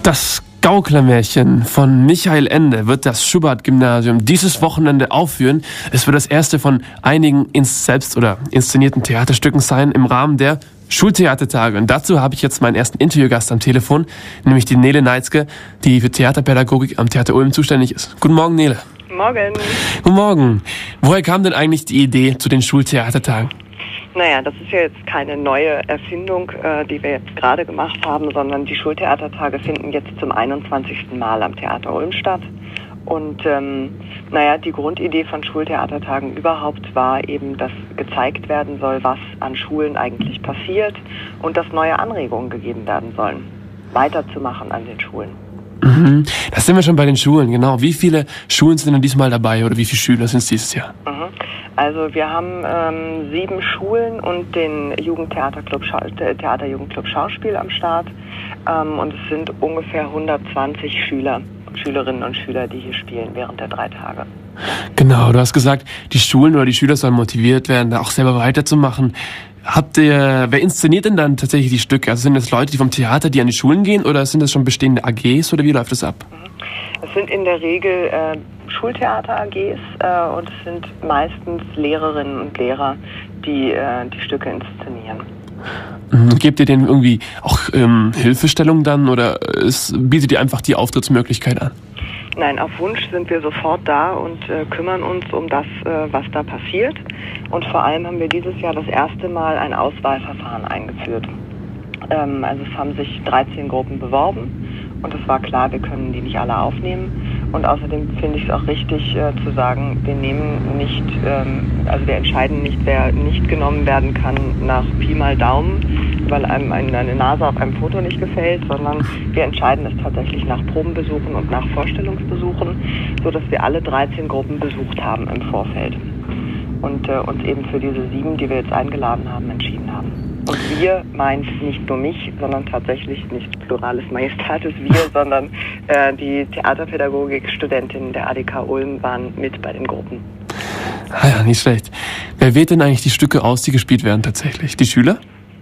Das Gauklermärchen von Michael Ende wird das Schubert-Gymnasium dieses Wochenende aufführen. Es wird das erste von einigen selbst oder inszenierten Theaterstücken sein im Rahmen der Schultheatertage. Und dazu habe ich jetzt meinen ersten Interviewgast am Telefon, nämlich die Nele Neitzke, die für Theaterpädagogik am Theater Ulm zuständig ist. Guten Morgen, Nele. Morgen. Guten Morgen. Woher kam denn eigentlich die Idee zu den Schultheatertagen? Naja, das ist ja jetzt keine neue Erfindung, die wir jetzt gerade gemacht haben, sondern die Schultheatertage finden jetzt zum 21. Mal am Theater Ulm statt. Und die Grundidee von Schultheatertagen überhaupt war eben, dass gezeigt werden soll, was an Schulen eigentlich passiert und dass neue Anregungen gegeben werden sollen, weiterzumachen an den Schulen. Mhm. Da sind wir schon bei den Schulen, genau. Wie viele Schulen sind denn diesmal dabei oder wie viele Schüler sind es dieses Jahr? Also wir haben 7 Schulen und den Theaterjugendclub Schauspiel am Start und es sind ungefähr 120 Schülerinnen und Schüler, die hier spielen während der 3 Tage. Genau, du hast gesagt, die Schulen oder die Schüler sollen motiviert werden, da auch selber weiterzumachen. Wer inszeniert denn dann tatsächlich die Stücke? Also sind das Leute, die vom Theater, die an die Schulen gehen oder sind das schon bestehende AGs oder wie läuft das ab? Es sind in der Regel Schultheater-AGs und es sind meistens Lehrerinnen und Lehrer, die die Stücke inszenieren. Gebt ihr denen irgendwie auch Hilfestellung dann oder bietet ihr einfach die Auftrittsmöglichkeit an? Nein, auf Wunsch sind wir sofort da und kümmern uns um das, was da passiert. Und vor allem haben wir dieses Jahr das erste Mal ein Auswahlverfahren eingeführt. Also es haben sich 13 Gruppen beworben und es war klar, wir können die nicht alle aufnehmen. Und außerdem finde ich es auch richtig zu sagen, wir entscheiden nicht, wer nicht genommen werden kann nach Pi mal Daumen, weil einem eine Nase auf einem Foto nicht gefällt, sondern wir entscheiden es tatsächlich nach Probenbesuchen und nach Vorstellungsbesuchen, sodass wir alle 13 Gruppen besucht haben im Vorfeld und uns eben für diese 7, die wir jetzt eingeladen haben, entschieden haben. Und wir meint nicht nur mich, sondern tatsächlich nicht Pluralis Majestatis wir, sondern die Theaterpädagogik-Studentinnen der ADK Ulm waren mit bei den Gruppen. Ah ja, nicht schlecht. Wer wählt denn eigentlich die Stücke aus, die gespielt werden tatsächlich? Die Schüler?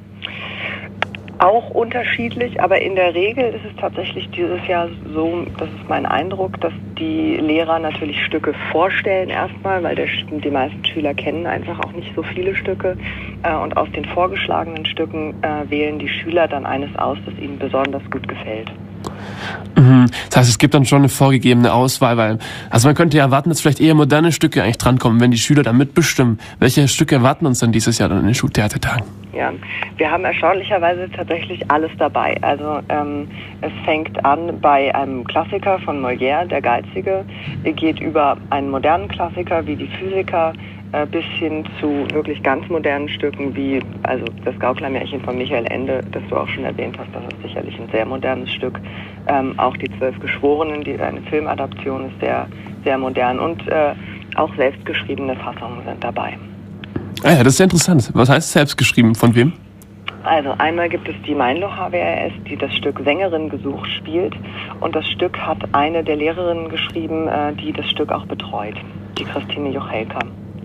Auch unterschiedlich, aber in der Regel ist es tatsächlich dieses Jahr so, das ist mein Eindruck, dass die Lehrer natürlich Stücke vorstellen erstmal, weil die meisten Schüler kennen einfach auch nicht so viele Stücke und aus den vorgeschlagenen Stücken wählen die Schüler dann eines aus, das ihnen besonders gut gefällt. Das heißt, es gibt dann schon eine vorgegebene Auswahl, also man könnte ja erwarten, dass vielleicht eher moderne Stücke eigentlich drankommen, wenn die Schüler dann mitbestimmen. Welche Stücke erwarten uns dann dieses Jahr dann in den Schultheatertagen? Ja, wir haben erstaunlicherweise tatsächlich alles dabei. Also es fängt an bei einem Klassiker von Molière, Der Geizige, geht über einen modernen Klassiker wie die Physiker, bis hin zu wirklich ganz modernen Stücken wie also das Gauklermärchen von Michael Ende, das du auch schon erwähnt hast, das ist sicherlich ein sehr modernes Stück. Auch die 12 Geschworenen, die eine Filmadaption ist, sehr, sehr modern und auch selbstgeschriebene Fassungen sind dabei. Ah ja, das ist sehr interessant. Was heißt selbstgeschrieben? Von wem? Also einmal gibt es die Meinlo HWRS, die das Stück Sängerin gesucht spielt und das Stück hat eine der Lehrerinnen geschrieben, die das Stück auch betreut, die Christine Jochelka.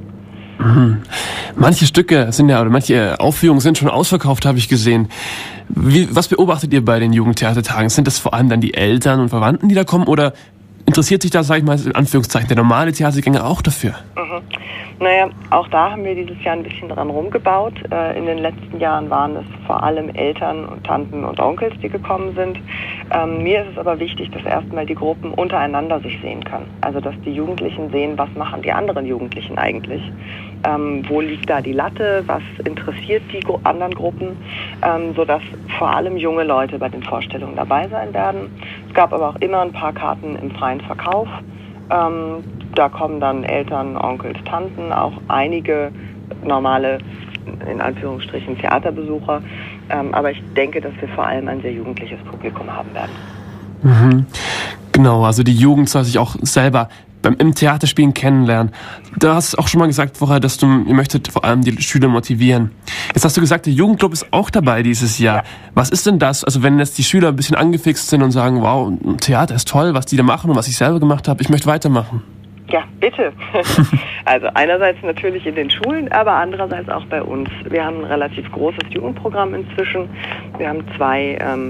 Manche Stücke manche Aufführungen sind schon ausverkauft, habe ich gesehen. Was beobachtet ihr bei den Jugendtheatertagen? Sind das vor allem dann die Eltern und Verwandten, die da kommen, oder interessiert sich da, sag ich mal, in Anführungszeichen, der normale Theatergänger auch dafür? Naja, auch da haben wir dieses Jahr ein bisschen dran rumgebaut. In den letzten Jahren waren es vor allem Eltern und Tanten und Onkels, die gekommen sind. Mir ist es aber wichtig, dass erstmal die Gruppen untereinander sich sehen können. Also, dass die Jugendlichen sehen, was machen die anderen Jugendlichen eigentlich? Wo liegt da die Latte? Was interessiert die anderen Gruppen? Sodass vor allem junge Leute bei den Vorstellungen dabei sein werden. Es gab aber auch immer ein paar Karten im freien Verkauf. Da kommen dann Eltern, Onkels, Tanten, auch einige normale, in Anführungsstrichen, Theaterbesucher. Aber ich denke, dass wir vor allem ein sehr jugendliches Publikum haben werden. Genau, also die Jugend soll sich auch selber im Theaterspielen kennenlernen. Du hast auch schon mal gesagt vorher, dass ihr möchtet vor allem die Schüler motivieren. Jetzt hast du gesagt, der Jugendclub ist auch dabei dieses Jahr. Ja. Was ist denn das? Also wenn jetzt die Schüler ein bisschen angefixt sind und sagen, wow, Theater ist toll, was die da machen und was ich selber gemacht habe, ich möchte weitermachen. Ja, bitte. Also einerseits natürlich in den Schulen, aber andererseits auch bei uns. Wir haben ein relativ großes Jugendprogramm inzwischen. Wir haben 2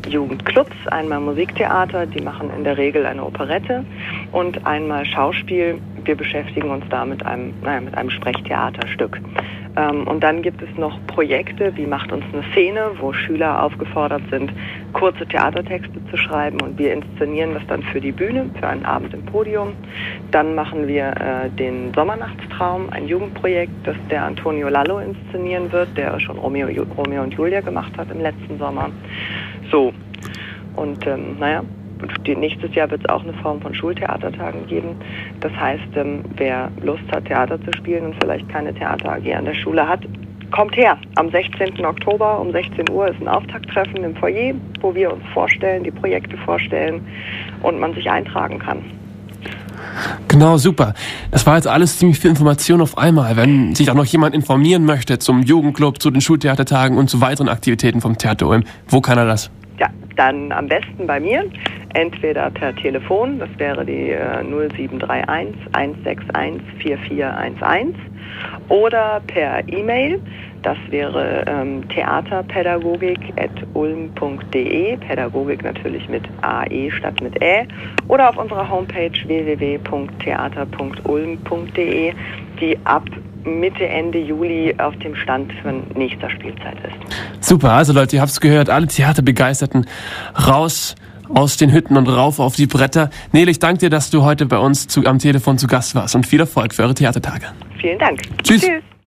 Jugendclubs, einmal Musiktheater, die machen in der Regel eine Operette, und einmal Schauspiel. Wir beschäftigen uns da mit einem Sprechtheaterstück. Und dann gibt es noch Projekte wie Macht uns eine Szene, wo Schüler aufgefordert sind, kurze Theatertexte zu schreiben, und wir inszenieren das dann für die Bühne, für einen Abend im Podium. Dann machen wir den Sommernachtstraum, ein Jugendprojekt, das der Antonio Lallo inszenieren wird, der schon Romeo und Julia gemacht hat im letzten Sommer. So, und nächstes Jahr wird es auch eine Form von Schultheatertagen geben. Das heißt, wer Lust hat, Theater zu spielen und vielleicht keine Theater AG an der Schule hat, kommt her. Am 16. Oktober um 16 Uhr ist ein Auftakttreffen im Foyer, wo wir uns vorstellen, die Projekte vorstellen und man sich eintragen kann. Genau, super. Das war jetzt alles ziemlich viel Information auf einmal. Wenn sich auch noch jemand informieren möchte zum Jugendclub, zu den Schultheatertagen und zu weiteren Aktivitäten vom Theater Ulm, wo kann er das? Ja, dann am besten bei mir, entweder per Telefon, das wäre die 0731 161 4411, oder per E-Mail, das wäre theaterpädagogik@ulm.de, Pädagogik natürlich mit AE statt mit Ä, oder auf unserer Homepage www.theater.ulm.de, die ab Mitte, Ende Juli auf dem Stand für nächster Spielzeit ist. Super, also Leute, ihr habt's gehört, alle Theaterbegeisterten raus aus den Hütten und rauf auf die Bretter. Nele, ich danke dir, dass du heute bei uns am Telefon zu Gast warst, und viel Erfolg für eure Theatertage. Vielen Dank. Tschüss. Tschüss.